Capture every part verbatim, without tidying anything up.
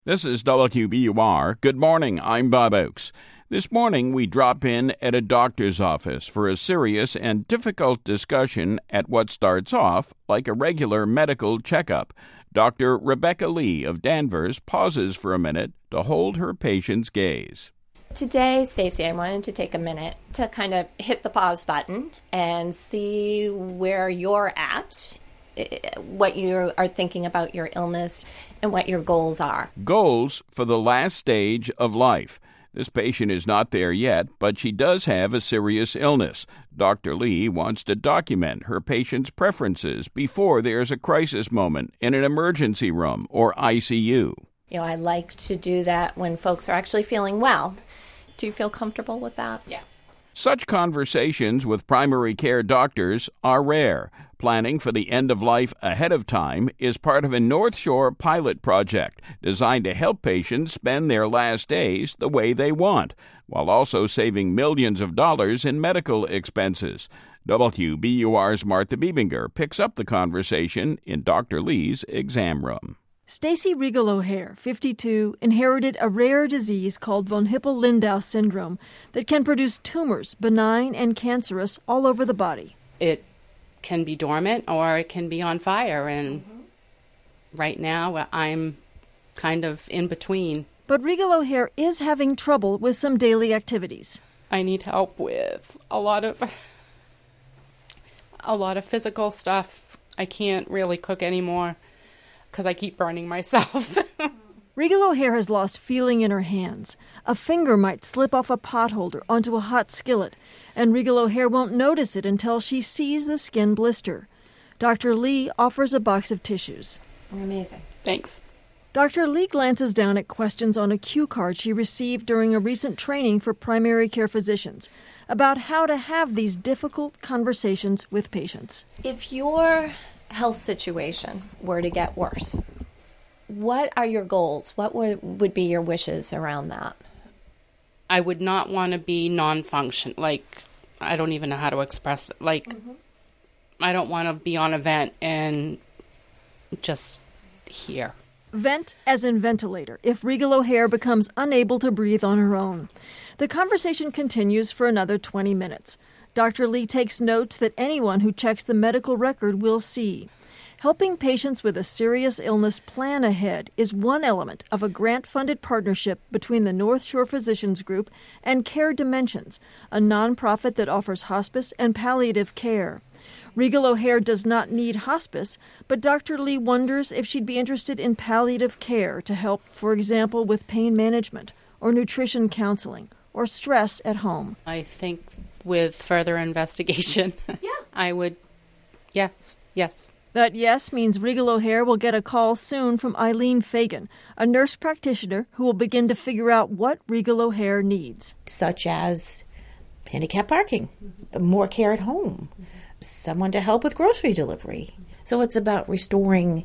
This is W B U R. Good morning, I'm Bob Oakes. This morning we drop in at a doctor's office for a serious and difficult discussion at what starts off like a regular medical checkup. Doctor Rebecca Lee of Danvers pauses for a minute to hold her patient's gaze. Today, Stacy, I wanted to take a minute to kind of hit the pause button and see where you're at, what you are thinking about your illness, and what your goals are. Goals for the last stage of life. This patient is not there yet, but she does have a serious illness. Doctor Lee wants to document her patient's preferences before there's a crisis moment in an emergency room or I C U. You know, I like to do that when folks are actually feeling well. Do you feel comfortable with that? Yeah. Such conversations with primary care doctors are rare. Planning for the end of life ahead of time is part of a North Shore pilot project designed to help patients spend their last days the way they want, while also saving millions of dollars in medical expenses. W B U R's Martha Biebinger picks up the conversation in Doctor Lee's exam room. Stacy Riegel-O'Hare, fifty-two, inherited a rare disease called von Hippel-Lindau syndrome that can produce tumors, benign and cancerous, all over the body. It can be dormant or it can be on fire, and mm-hmm. right now I'm kind of in between. But Riegel-O'Hare is having trouble with some daily activities. I need help with a lot of a lot of physical stuff. I can't really cook anymore because I keep burning myself. Riegel-O'Hare has lost feeling in her hands. A finger might slip off a pot holder onto a hot skillet, and Riegel-O'Hare won't notice it until she sees the skin blister. Doctor Lee offers a box of tissues. You're amazing. Thanks. Doctor Lee glances down at questions on a cue card she received during a recent training for primary care physicians about how to have these difficult conversations with patients. If your health situation were to get worse, what are your goals? What would, would be your wishes around that? I would not want to be non-function. Like, I don't even know how to express that. Like, mm-hmm. I don't want to be on a vent and just here. Vent as in ventilator, if Riegel-O'Hare becomes unable to breathe on her own. The conversation continues for another twenty minutes. Doctor Lee takes notes that anyone who checks the medical record will see. Helping patients with a serious illness plan ahead is one element of a grant-funded partnership between the North Shore Physicians Group and Care Dimensions, a nonprofit that offers hospice and palliative care. Riegel-O'Hare does not need hospice, but Doctor Lee wonders if she'd be interested in palliative care to help, for example, with pain management or nutrition counseling or stress at home. I think with further investigation, yeah. I would, yes, yes. That yes means Riegel-O'Hare will get a call soon from Eileen Fagan, a nurse practitioner who will begin to figure out what Riegel-O'Hare needs. Such as handicap parking, mm-hmm. more care at home, mm-hmm. someone to help with grocery delivery. So it's about restoring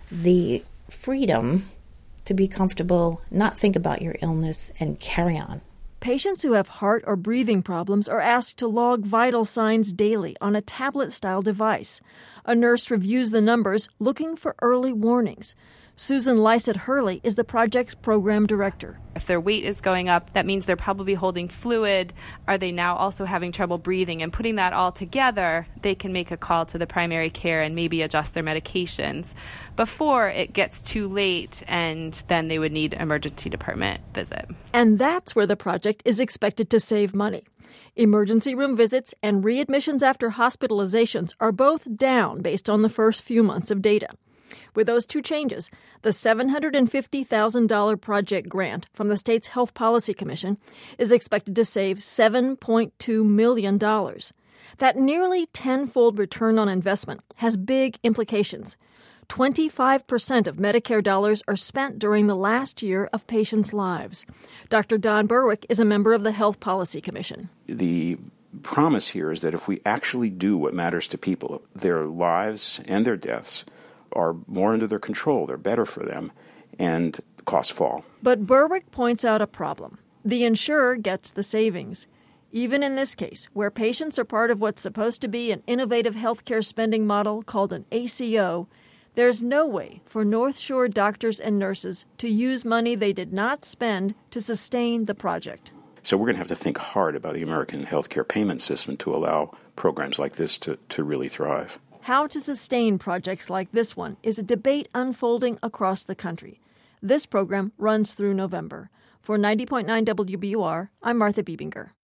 the freedom to be comfortable, not think about your illness, and carry on. Patients who have heart or breathing problems are asked to log vital signs daily on a tablet-style device. A nurse reviews the numbers, looking for early warnings. Susan Lysett-Hurley is the project's program director. If their weight is going up, that means they're probably holding fluid. Are they now also having trouble breathing? And putting that all together, they can make a call to the primary care and maybe adjust their medications before it gets too late, and then they would need emergency department visit. And that's where the project is expected to save money. Emergency room visits and readmissions after hospitalizations are both down based on the first few months of data. With those two changes, the seven hundred fifty thousand dollars project grant from the state's Health Policy Commission is expected to save seven point two million dollars. That nearly tenfold return on investment has big implications. twenty-five percent of Medicare dollars are spent during the last year of patients' lives. Doctor Don Berwick is a member of the Health Policy Commission. The promise here is that if we actually do what matters to people, their lives and their deaths are more under their control, they're better for them, and costs fall. But Berwick points out a problem. The insurer gets the savings. Even in this case, where patients are part of what's supposed to be an innovative healthcare spending model called an A C O, There's no way for North Shore doctors and nurses to use money they did not spend to sustain the project. So we're going to have to think hard about the American healthcare payment system to allow programs like this to, to really thrive. How to sustain projects like this one is a debate unfolding across the country. This program runs through November. For ninety point nine W B U R, I'm Martha Biebinger.